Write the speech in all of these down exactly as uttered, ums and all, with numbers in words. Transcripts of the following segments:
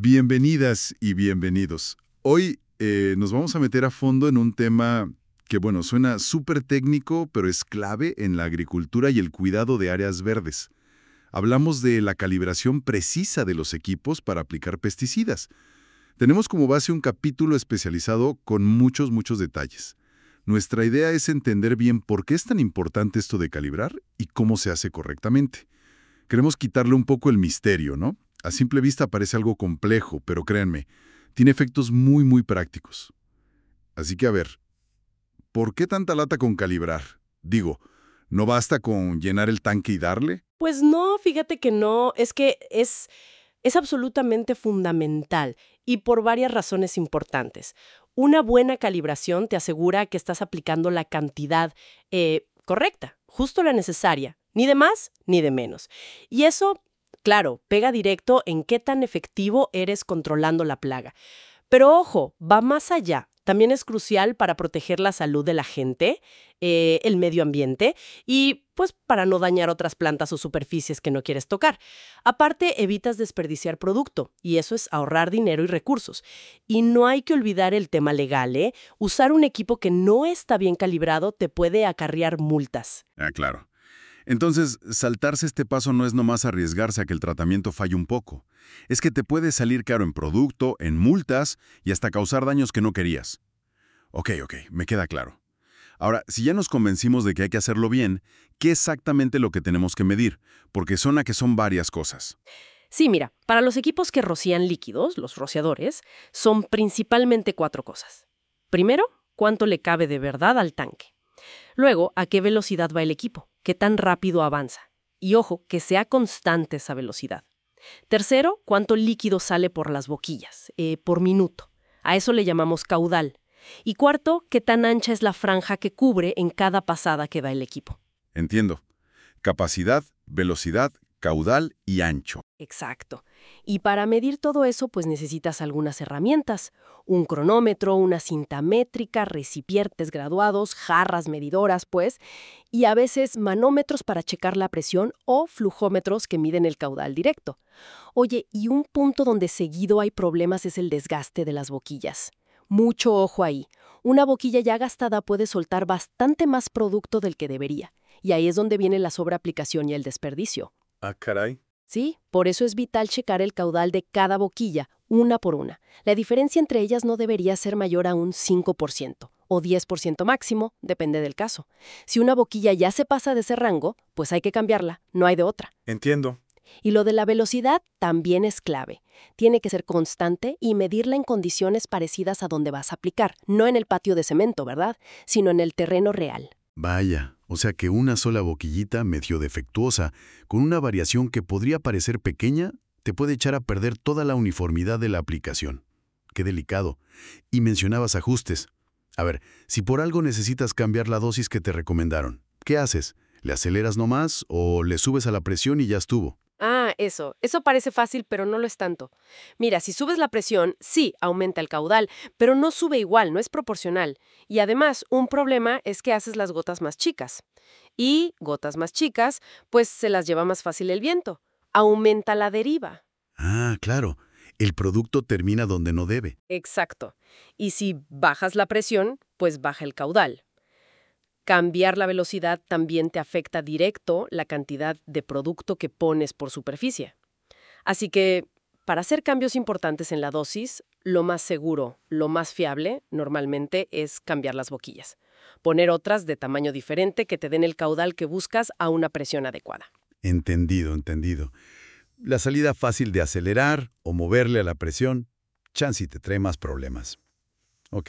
Bienvenidas y bienvenidos. Hoy eh, nos vamos a meter a fondo en un tema que, bueno, suena súper técnico, pero es clave en la agricultura y el cuidado de áreas verdes. Hablamos de la calibración precisa de los equipos para aplicar pesticidas. Tenemos como base un capítulo especializado con muchos, muchos detalles. Nuestra idea es entender bien por qué es tan importante esto de calibrar y cómo se hace correctamente. Queremos quitarle un poco el misterio, ¿no? A simple vista parece algo complejo, pero créanme, tiene efectos muy, muy prácticos. Así que a ver, ¿por qué tanta lata con calibrar? Digo, ¿no basta con llenar el tanque y darle? Pues no, fíjate que no, es que es, es absolutamente fundamental y por varias razones importantes. Una buena calibración te asegura que estás aplicando la cantidad eh, correcta, justo la necesaria, ni de más ni de menos. Y eso, claro, pega directo en qué tan efectivo eres controlando la plaga. Pero ojo, va más allá. También es crucial para proteger la salud de la gente, eh, el medio ambiente y pues para no dañar otras plantas o superficies que no quieres tocar. Aparte, evitas desperdiciar producto y eso es ahorrar dinero y recursos. Y no hay que olvidar el tema legal, ¿eh? Usar un equipo que no está bien calibrado te puede acarrear multas. Ah, claro. Entonces, saltarse este paso no es nomás arriesgarse a que el tratamiento falle un poco. Es que te puede salir caro en producto, en multas y hasta causar daños que no querías. Ok, ok, me queda claro. Ahora, si ya nos convencimos de que hay que hacerlo bien, ¿qué exactamente lo que tenemos que medir? Porque suena que son varias cosas. Sí, mira, para los equipos que rocían líquidos, los rociadores, son principalmente cuatro cosas. Primero, cuánto le cabe de verdad al tanque. Luego, a qué velocidad va el equipo, qué tan rápido avanza. Y ojo, que sea constante esa velocidad. Tercero, cuánto líquido sale por las boquillas, eh, por minuto. A eso le llamamos caudal. Y cuarto, qué tan ancha es la franja que cubre en cada pasada que da el equipo. Entiendo. Capacidad, velocidad, caudal y ancho. Exacto. Y para medir todo eso, pues necesitas algunas herramientas. Un cronómetro, una cinta métrica, recipientes graduados, jarras medidoras, pues, y a veces manómetros para checar la presión o flujómetros que miden el caudal directo. Oye, y un punto donde seguido hay problemas es el desgaste de las boquillas. Mucho ojo ahí. Una boquilla ya gastada puede soltar bastante más producto del que debería. Y ahí es donde viene la sobreaplicación y el desperdicio. Ah, caray. Sí, por eso es vital checar el caudal de cada boquilla, una por una. La diferencia entre ellas no debería ser mayor a un cinco por ciento o diez por ciento máximo, depende del caso. Si una boquilla ya se pasa de ese rango, pues hay que cambiarla, no hay de otra. Entiendo. Y lo de la velocidad también es clave. Tiene que ser constante y medirla en condiciones parecidas a donde vas a aplicar, no en el patio de cemento, ¿verdad?, sino en el terreno real. Vaya, o sea que una sola boquillita medio defectuosa, con una variación que podría parecer pequeña, te puede echar a perder toda la uniformidad de la aplicación. Qué delicado. Y mencionabas ajustes. A ver, si por algo necesitas cambiar la dosis que te recomendaron, ¿qué haces? ¿Le aceleras nomás o le subes a la presión y ya estuvo? Ah, eso. Eso parece fácil, pero no lo es tanto. Mira, si subes la presión, sí, aumenta el caudal, pero no sube igual, no es proporcional. Y además, un problema es que haces las gotas más chicas. Y gotas más chicas, pues se las lleva más fácil el viento. Aumenta la deriva. Ah, claro. El producto termina donde no debe. Exacto. Y si bajas la presión, pues baja el caudal. Cambiar la velocidad también te afecta directo la cantidad de producto que pones por superficie. Así que, para hacer cambios importantes en la dosis, lo más seguro, lo más fiable, normalmente, es cambiar las boquillas. Poner otras de tamaño diferente que te den el caudal que buscas a una presión adecuada. Entendido, entendido. La salida fácil de acelerar o moverle a la presión, chance y te trae más problemas. Ok.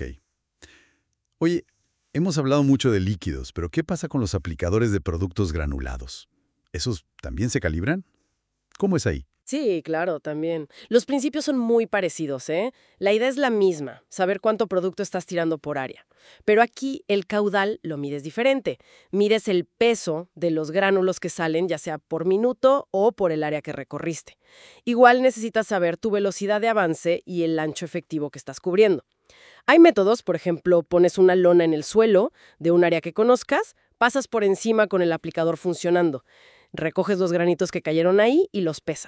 Oye, hemos hablado mucho de líquidos, pero ¿qué pasa con los aplicadores de productos granulados? ¿Esos también se calibran? ¿Cómo es ahí? Sí, claro, también. Los principios son muy parecidos, ¿eh? La idea es la misma, saber cuánto producto estás tirando por área. Pero aquí el caudal lo mides diferente. Mides el peso de los gránulos que salen, ya sea por minuto o por el área que recorriste. Igual necesitas saber tu velocidad de avance y el ancho efectivo que estás cubriendo. Hay métodos, por ejemplo, pones una lona en el suelo de un área que conozcas, pasas por encima con el aplicador funcionando, recoges los granitos que cayeron ahí y los pesas.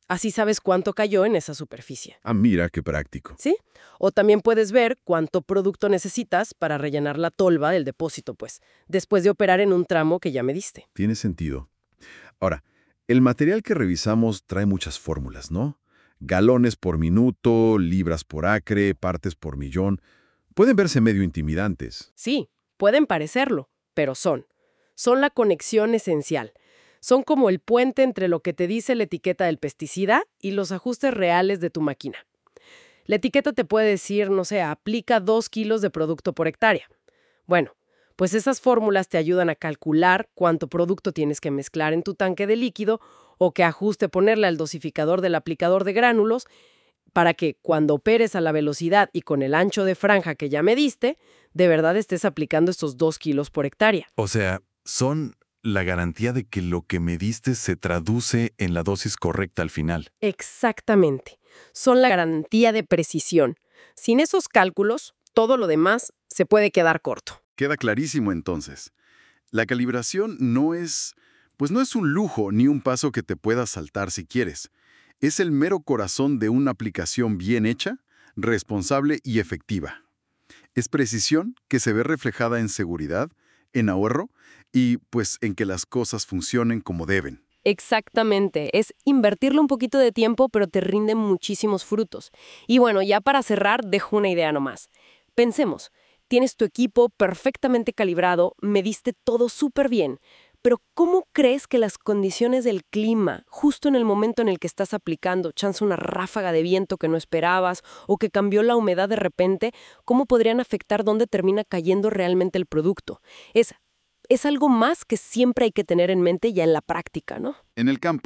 Así sabes cuánto cayó en esa superficie. Ah, mira, qué práctico. ¿Sí? O también puedes ver cuánto producto necesitas para rellenar la tolva del depósito, pues, después de operar en un tramo que ya mediste. Tiene sentido. Ahora, el material que revisamos trae muchas fórmulas, ¿no? Galones por minuto, libras por acre, partes por millón. Pueden verse medio intimidantes. Sí, pueden parecerlo, pero son. Son la conexión esencial. Son como el puente entre lo que te dice la etiqueta del pesticida y los ajustes reales de tu máquina. La etiqueta te puede decir, no sé, aplica dos kilos de producto por hectárea. Bueno, pues esas fórmulas te ayudan a calcular cuánto producto tienes que mezclar en tu tanque de líquido o qué ajuste ponerle al dosificador del aplicador de gránulos para que cuando operes a la velocidad y con el ancho de franja que ya mediste, de verdad estés aplicando estos dos kilos por hectárea. O sea, son la garantía de que lo que mediste se traduce en la dosis correcta al final. Exactamente. Son la garantía de precisión. Sin esos cálculos, todo lo demás se puede quedar corto. Queda clarísimo entonces. La calibración no es, pues no es un lujo ni un paso que te puedas saltar si quieres. Es el mero corazón de una aplicación bien hecha, responsable y efectiva. Es precisión que se ve reflejada en seguridad, en ahorro y pues en que las cosas funcionen como deben. Exactamente, es invertirle un poquito de tiempo, pero te rinde muchísimos frutos. Y bueno, ya para cerrar, dejo una idea nomás. Pensemos, tienes tu equipo perfectamente calibrado, mediste todo súper bien, pero ¿cómo crees que las condiciones del clima, justo en el momento en el que estás aplicando, chance una ráfaga de viento que no esperabas o que cambió la humedad de repente, cómo podrían afectar dónde termina cayendo realmente el producto? Es Es algo más que siempre hay que tener en mente ya en la práctica, ¿no? En el campo,